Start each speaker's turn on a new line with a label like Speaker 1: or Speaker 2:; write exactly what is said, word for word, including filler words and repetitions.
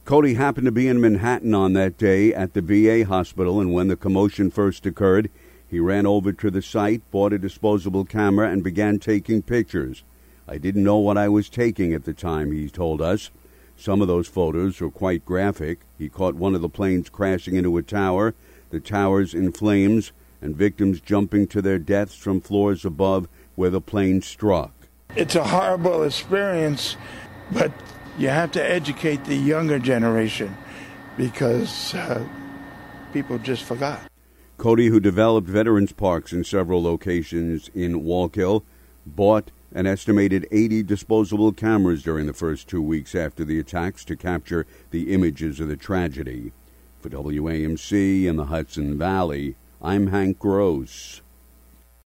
Speaker 1: Cody happened to be in Manhattan on that day at the V A hospital, and when the commotion first occurred, he ran over to the site, bought a disposable camera, and began taking pictures. I didn't know what I was taking at the time, he told us. Some of those photos were quite graphic. He caught one of the planes crashing into a tower, the towers in flames, and victims jumping to their deaths from floors above where the plane struck.
Speaker 2: It's a horrible experience, but you have to educate the younger generation because uh, people just forgot.
Speaker 1: Cody, who developed veterans parks in several locations in Wallkill, bought an estimated eighty disposable cameras during the first two weeks after the attacks to capture the images of the tragedy. For W A M C in the Hudson Valley, I'm Hank Gross.